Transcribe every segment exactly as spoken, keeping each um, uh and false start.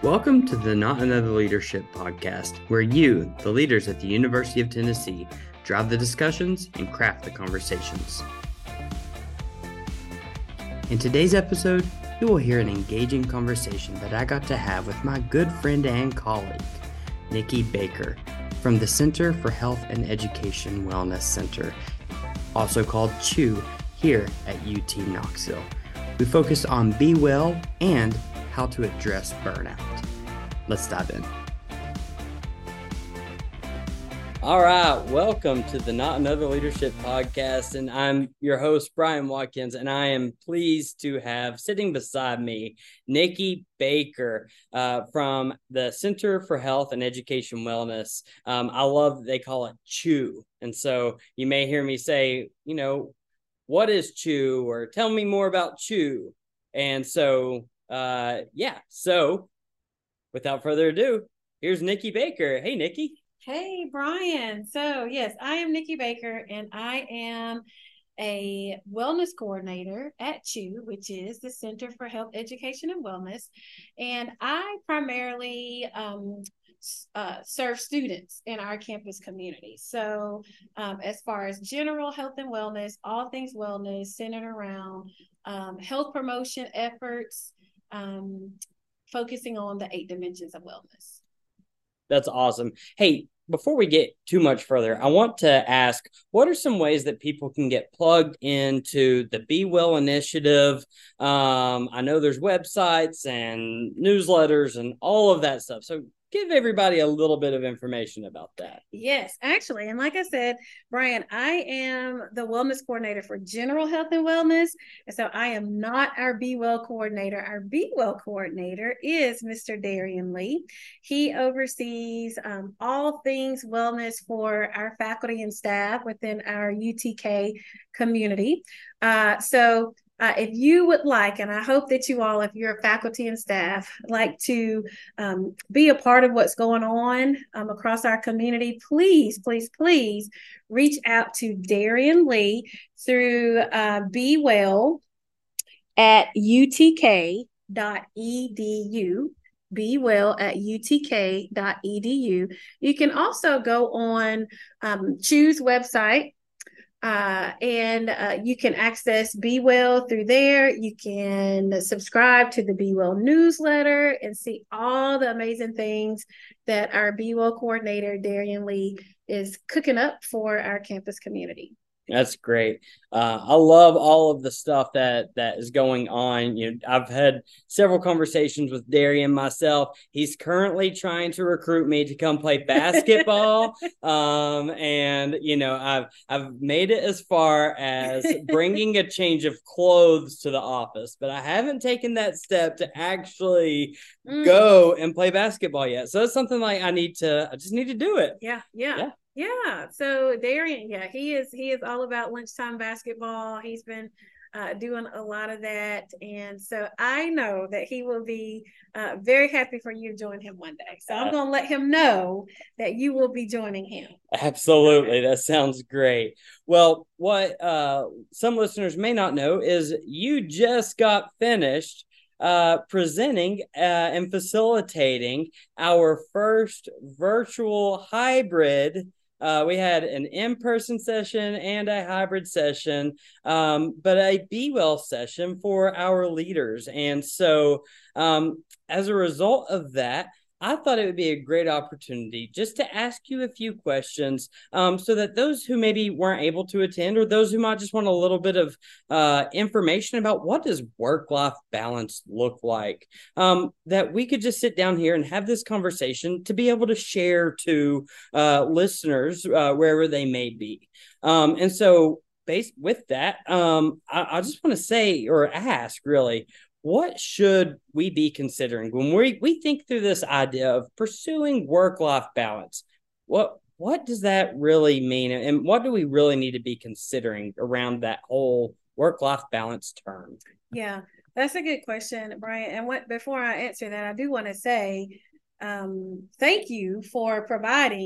Welcome to the Not Another Leadership podcast, where you, the leaders at the University of Tennessee, drive the discussions and craft the conversations. In today's episode, you will hear an engaging conversation that I got to have with my good friend and colleague, Nikki Baker, from the Center for Health and Education Wellness Center, also called CHEW, here at U T Knoxville. We focused on Be Well and how to address burnout. Let's dive in. All right, welcome to the Not Another Leadership podcast, and I'm your host, Brian Watkins, and I am pleased to have sitting beside me, Nikki Baker uh, from the Center for Health and Education Wellness. Um, I love that they call it CHEW, and so you may hear me say, you know, what is CHEW, or tell me more about CHEW, and so Uh, yeah, so without further ado, here's Nikki Baker. Hey, Nikki. Hey, Brian. So, yes, I am Nikki Baker, and I am a wellness coordinator at CHEW, which is the Center for Health Education and Wellness. And I primarily um, uh, serve students in our campus community. So, um, as far as general health and wellness, all things wellness centered around um, health promotion efforts, um, focusing on the eight dimensions of wellness. That's awesome. Hey, before we get too much further, I want to ask, what are some ways that people can get plugged into the Be Well initiative? Um, I know there's websites and newsletters and all of that stuff. So give everybody a little bit of information about that. Yes, actually. And like I said, Brian, I am the wellness coordinator for general health and wellness. And so I am not our Be Well coordinator. Our Be Well coordinator is Mister Darian Lee. He oversees um, all things wellness for our faculty and staff within our U T K community. Uh, so Uh, if you would like, and I hope that you all, if you're faculty and staff, like to um, be a part of what's going on um, across our community, please, please, please reach out to Darian Lee through uh, Be Well at U T K dot E D U. Be Well at U T K dot E D U. You can also go on um, CHEW's website. Uh, and uh, you can access Be Well through there. You can subscribe to the Be Well newsletter and see all the amazing things that our Be Well coordinator, Darian Lee, is cooking up for our campus community. That's great. Uh, I love all of the stuff that that is going on. You know, I've had several conversations with Darian myself. He's currently trying to recruit me to come play basketball. um, and you know, I've I've made it as far as bringing a change of clothes to the office, but I haven't taken that step to actually mm. go and play basketball yet. So it's something like I need to. I just need to do it. Yeah, yeah. yeah. Yeah, so Darian, yeah, he is he is all about lunchtime basketball. He's been uh, doing a lot of that, and so I know that he will be uh, very happy for you to join him one day. So I'm going to let him know that you will be joining him. Absolutely, that sounds great. Well, what uh, some listeners may not know is you just got finished Uh, presenting uh, and facilitating our first virtual hybrid. Uh, we had an in-person session and a hybrid session, um, but a Be Well session for our leaders. And so um, as a result of that, I thought it would be a great opportunity just to ask you a few questions um, so that those who maybe weren't able to attend, or those who might just want a little bit of uh, information about what does work-life balance look like, um, that we could just sit down here and have this conversation to be able to share to uh, listeners uh, wherever they may be. Um, and so based with that, um, I, I just want to say or ask really, what should we be considering when we, we think through this idea of pursuing work-life balance? What what does that really mean? And what do we really need to be considering around that whole work-life balance term? Yeah, that's a good question, Brian. And what before I answer that, I do want to say um, thank you for providing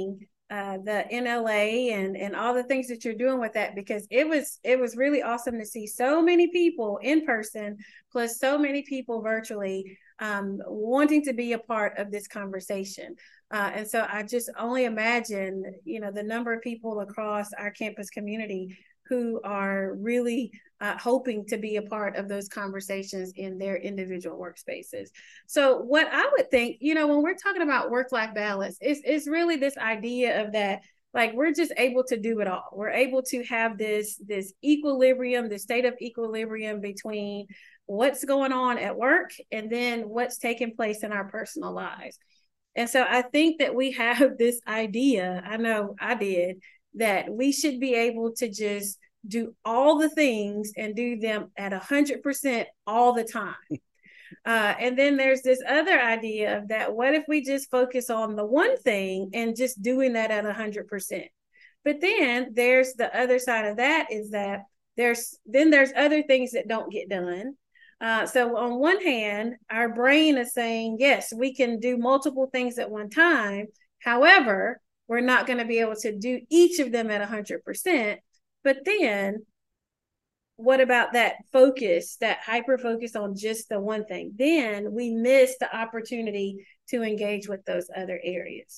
uh, the N L A and and all the things that you're doing with that, because it was it was really awesome to see so many people in person plus so many people virtually um, wanting to be a part of this conversation. Uh, and so I just only imagine, you know, the number of people across our campus community who are really uh, hoping to be a part of those conversations in their individual workspaces. So what I would think, you know, when we're talking about work-life balance, it's, it's really this idea of that, like, we're just able to do it all. We're able to have this, this equilibrium, this state of equilibrium between what's going on at work and then what's taking place in our personal lives. And so I think that we have this idea, I know I did, that we should be able to just do all the things and do them at one hundred percent all the time. Uh, and then there's this other idea of that, what if we just focus on the one thing and just doing that at one hundred percent? But then there's the other side of that, is that there's then there's other things that don't get done. Uh, so on one hand, our brain is saying, yes, we can do multiple things at one time. However, we're not going to be able to do each of them at one hundred percent. But then what about that focus, that hyper focus on just the one thing? Then we miss the opportunity to engage with those other areas.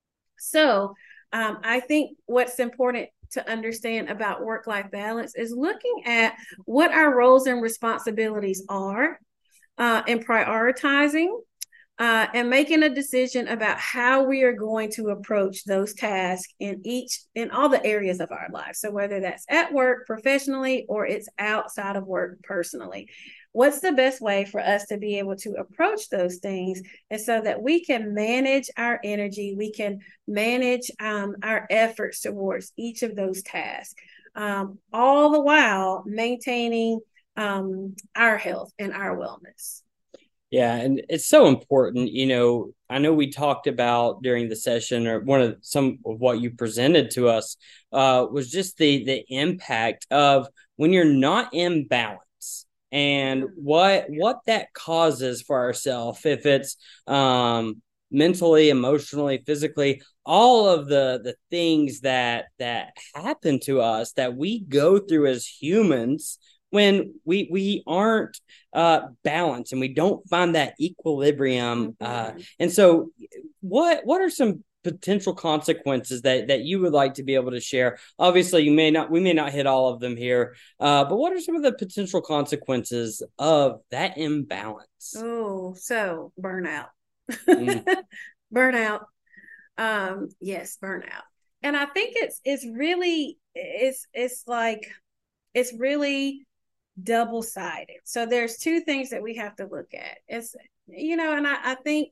So um, I think what's important to understand about work-life balance is looking at what our roles and responsibilities are uh, and prioritizing uh, and making a decision about how we are going to approach those tasks in each, in all the areas of our lives. So whether that's at work professionally or it's outside of work personally, what's the best way for us to be able to approach those things, and so that we can manage our energy, we can manage um, our efforts towards each of those tasks, um, all the while maintaining um, our health and our wellness. Yeah, and it's so important. You know, I know we talked about during the session, or one of some of what you presented to us uh, was just the the impact of when you're not in balance, and what what that causes for ourselves, if it's um, mentally, emotionally, physically, all of the the things that that happen to us, that we go through as humans when we we aren't uh, balanced and we don't find that equilibrium. Mm-hmm. Uh, and so what what are some potential consequences that that you would like to be able to share? Obviously, you may not we may not hit all of them here, uh, but what are some of the potential consequences of that imbalance? Oh, so burnout. Mm. Burnout. Um, yes, burnout. And I think it's it's really it's it's like it's really double-sided. So there's two things that we have to look at. It's, you know, and I, I think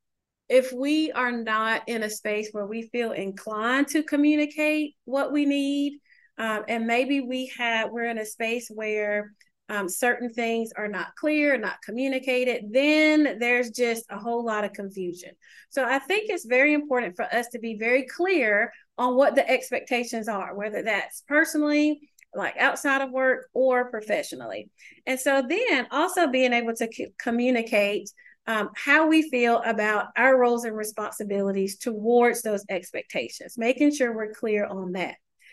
if we are not in a space where we feel inclined to communicate what we need, um, and maybe we have we're in a space where um, certain things are not clear, not communicated, then there's just a whole lot of confusion. So I think it's very important for us to be very clear on what the expectations are, whether that's personally, like outside of work, or professionally. And so then also being able to c- communicate um, how we feel about our roles and responsibilities towards those expectations, making sure we're clear on that.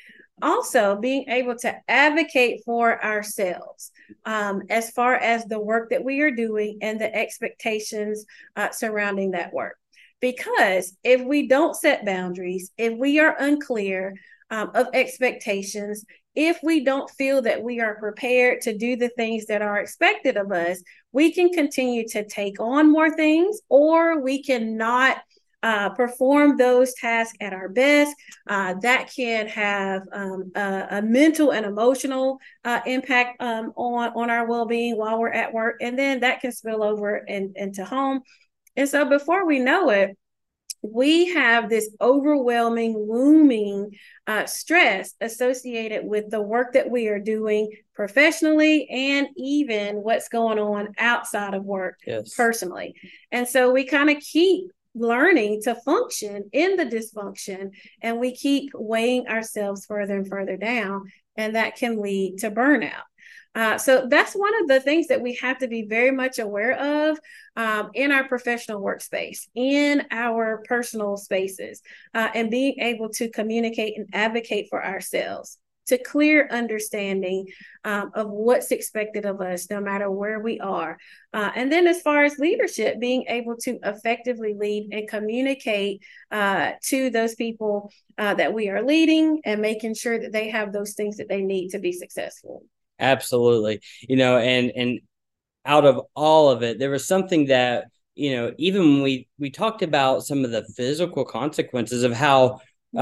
Also being able to advocate for ourselves um, as far as the work that we are doing and the expectations uh, surrounding that work. Because if we don't set boundaries, if we are unclear um, of expectations, if we don't feel that we are prepared to do the things that are expected of us, we can continue to take on more things, or we cannot uh, perform those tasks at our best. Uh, that can have um, a, a mental and emotional uh, impact um, on, on our well-being while we're at work. And then that can spill over in, into home. And so before we know it, we have this overwhelming, looming uh, stress associated with the work that we are doing professionally, and even what's going on outside of work yes. personally. And so we kind of keep learning to function in the dysfunction, and we keep weighing ourselves further and further down, and that can lead to burnout. Uh, so that's one of the things that we have to be very much aware of um, in our professional workspace, in our personal spaces, uh, and being able to communicate and advocate for ourselves to clear understanding um, of what's expected of us, no matter where we are. Uh, and then as far as leadership, being able to effectively lead and communicate uh, to those people uh, that we are leading and making sure that they have those things that they need to be successful. Absolutely. You know, and and out of all of it, there was something that, you know, even when we we talked about some of the physical consequences of how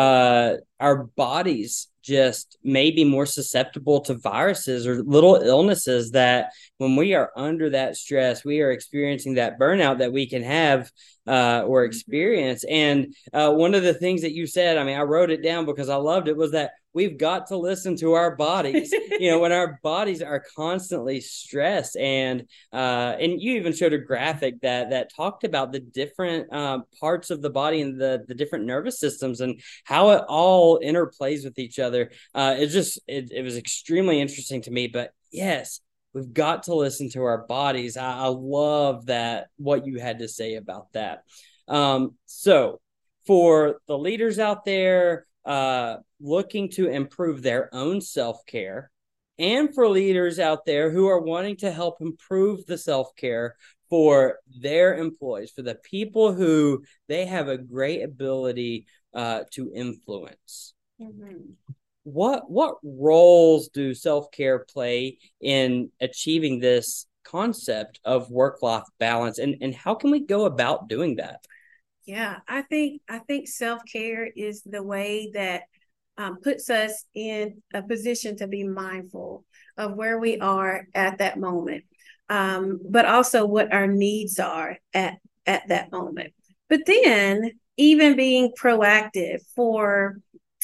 uh our bodies just may be more susceptible to viruses or little illnesses, that when we are under that stress, we are experiencing that burnout that we can have uh, or experience. And uh, one of the things that you said, I mean, I wrote it down because I loved it, was that we've got to listen to our bodies. You know, when our bodies are constantly stressed, and uh, and you even showed a graphic that that talked about the different uh, parts of the body and the the different nervous systems and how it all interplays with each other. Uh, it just it, it was extremely interesting to me. But yes, we've got to listen to our bodies. I, I love that, what you had to say about that. Um, so for the leaders out there uh, looking to improve their own self-care, and for leaders out there who are wanting to help improve the self-care for their employees, for the people who they have a great ability uh, to influence. Mm-hmm. What what roles do self-care play in achieving this concept of work-life balance, and, and how can we go about doing that? Yeah, I think I think self-care is the way that um, puts us in a position to be mindful of where we are at that moment, um, but also what our needs are at, at that moment. But then even being proactive for,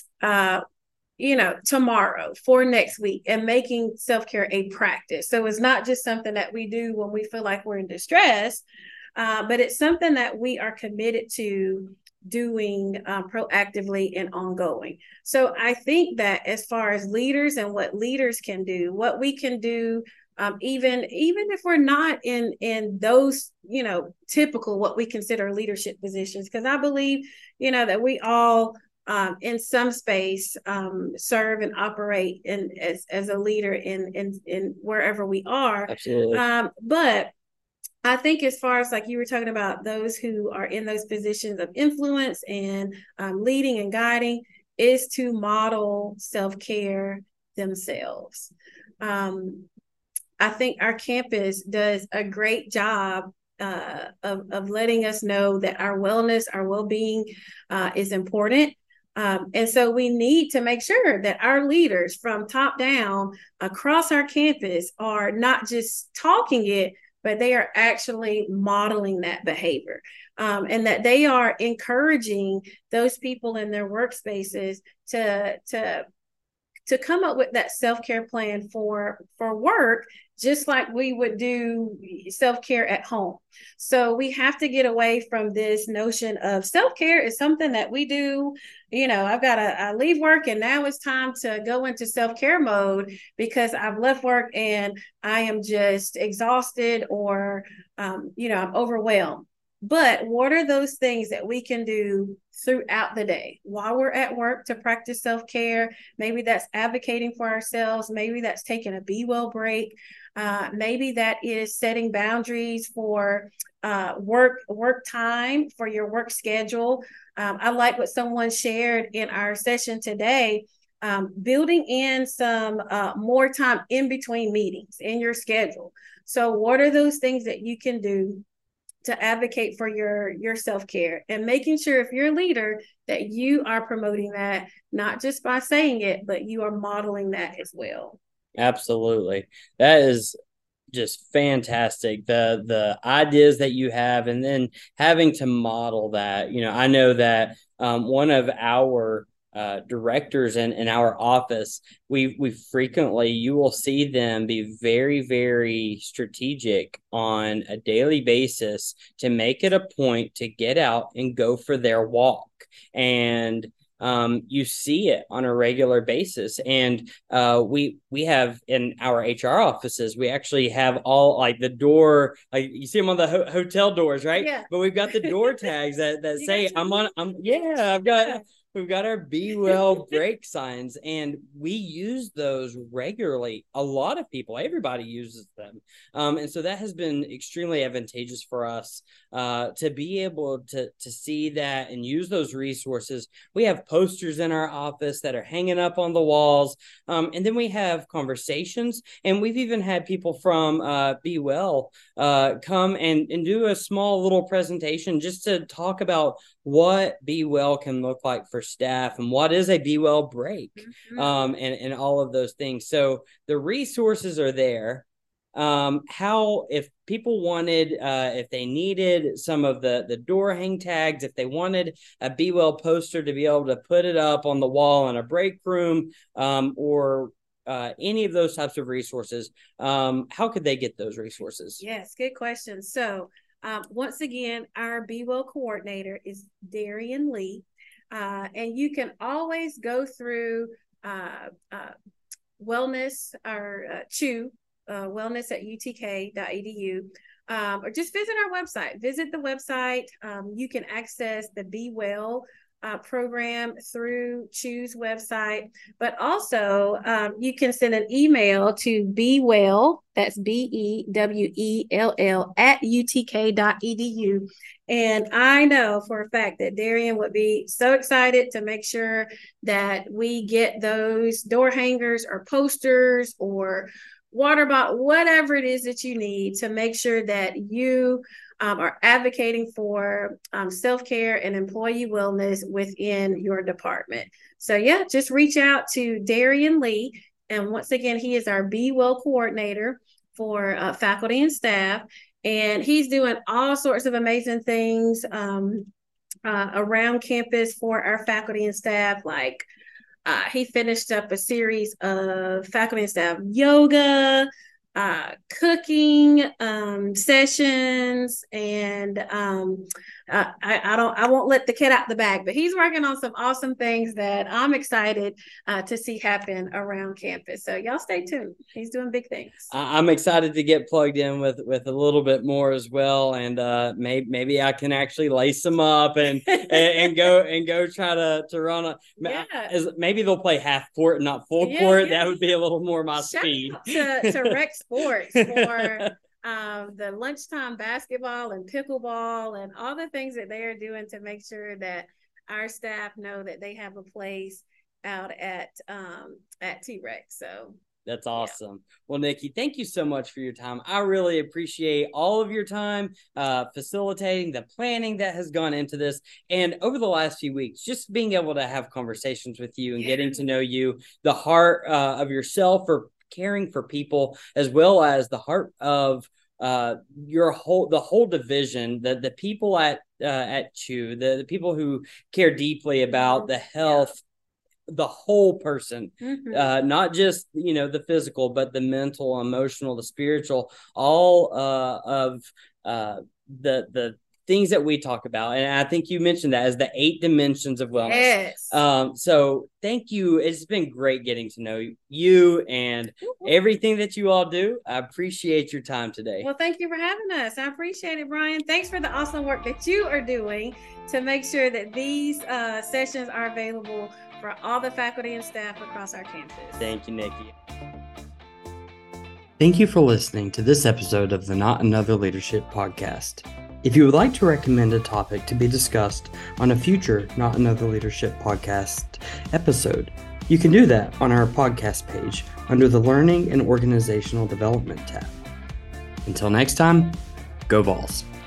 uh, you know, tomorrow, for next week, and making self-care a practice. So it's not just something that we do when we feel like we're in distress, uh, but it's something that we are committed to doing uh, proactively and ongoing. So I think that as far as leaders and what leaders can do, what we can do, um, even even if we're not in in those, you know, typical what we consider leadership positions, because I believe, you know, that we all um, in some space um, serve and operate in as as a leader in in in wherever we are. Absolutely. Um, but I think as far as like you were talking about those who are in those positions of influence and um, leading and guiding, is to model self-care themselves. Um, I think our campus does a great job uh, of, of letting us know that our wellness, our well-being uh, is important. Um, and so we need to make sure that our leaders from top down across our campus are not just talking it, but they are actually modeling that behavior, um, and that they are encouraging those people in their workspaces to to to come up with that self-care plan for for work, just like we would do self-care at home. So we have to get away from this notion of self-care is something that we do, you know, I've got to I leave work and now it's time to go into self-care mode because I've left work and I am just exhausted, or um, you know, I'm overwhelmed. But what are those things that we can do throughout the day while we're at work to practice self-care? Maybe that's advocating for ourselves. Maybe that's taking a Be Well break. Uh, maybe that is setting boundaries for uh, work work time, for your work schedule. Um, I like what someone shared in our session today. Um, building in some uh, more time in between meetings in your schedule. So what are those things that you can do to advocate for your your self-care, and making sure if you're a leader that you are promoting that, not just by saying it, but you are modeling that as well. Absolutely. That is just fantastic. The the ideas that you have, and then having to model that. You know, I know that um, one of our uh, directors in, in our office, we we frequently, you will see them be very, very strategic on a daily basis to make it a point to get out and go for their walk. And um, you see it on a regular basis. And uh, we we have in our H R offices, we actually have all like the door, like you see them on the ho- hotel doors, right? Yeah. But we've got the door tags that, that say, I'm on, I'm, yeah, I've got, we've got our Be Well break signs, and we use those regularly. A lot of people, everybody uses them. Um, and so that has been extremely advantageous for us uh, to be able to, to see that and use those resources. We have posters in our office that are hanging up on the walls. Um, and then we have conversations, and we've even had people from uh, Be Well uh, come and, and do a small little presentation just to talk about what Be Well can look like for staff and what is a Be Well break, mm-hmm. um, and, and all of those things. So the resources are there. Um, how, if people wanted, uh, if they needed some of the, the door hang tags, if they wanted a Be Well poster to be able to put it up on the wall in a break room, um, or uh, any of those types of resources, um, how could they get those resources? Yes, good question. So um, once again, our Be Well coordinator is Darian Lee. Uh, and you can always go through uh, uh, wellness or uh, CHEW, uh, wellness at U T K dot E D U, um, or just visit our website. Visit the website. Um, you can access the Be Well uh, program through CHEW's website, but also um, you can send an email to Be Well, that's B E W E L L, at U T K dot E D U. And I know for a fact that Darian would be so excited to make sure that we get those door hangers or posters or water bottle, whatever it is that you need to make sure that you um, are advocating for um, self-care and employee wellness within your department. So yeah, just reach out to Darian Lee. And once again, he is our Be Well coordinator for uh, faculty and staff. And he's doing all sorts of amazing things um, uh, around campus for our faculty and staff. Like uh, he finished up a series of faculty and staff yoga, uh, cooking um, sessions, and um, uh, I, I don't, I won't let the cat out the bag, but he's working on some awesome things that I'm excited uh, to see happen around campus. So y'all stay tuned. He's doing big things. I'm excited to get plugged in with, with a little bit more as well, and uh, maybe maybe I can actually lace them up and and, and go and go try to to run a. Yeah. As, maybe they'll play half court and not full yeah, court. Yeah. That would be a little more my Shout speed. Out to to Rec Sports for um, the lunchtime basketball and pickleball and all the things that they are doing to make sure that our staff know that they have a place out at um, at T-Rec. So. That's awesome. Yeah. Well, Nikki, thank you so much for your time. I really appreciate all of your time uh, facilitating the planning that has gone into this. And over the last few weeks, just being able to have conversations with you and yeah. getting to know you, the heart uh, of yourself for caring for people, as well as the heart of uh, your whole, the whole division, the, the people at, uh, at CHEW, the, the people who care deeply about the health, yeah. the whole person, mm-hmm. uh, not just, you know, the physical, but the mental, emotional, the spiritual, all uh, of uh, the, the things that we talk about. And I think you mentioned that as the eight dimensions of wellness. Yes. Um, so thank you. It's been great getting to know you and everything that you all do. I appreciate your time today. Well, thank you for having us. I appreciate it, Brian. Thanks for the awesome work that you are doing to make sure that these uh, sessions are available for all the faculty and staff across our campus. Thank you, Nikki. Thank you for listening to this episode of the Not Another Leadership podcast. If you would like to recommend a topic to be discussed on a future Not Another Leadership podcast episode, you can do that on our podcast page under the Learning and Organizational Development tab. Until next time, go Vols.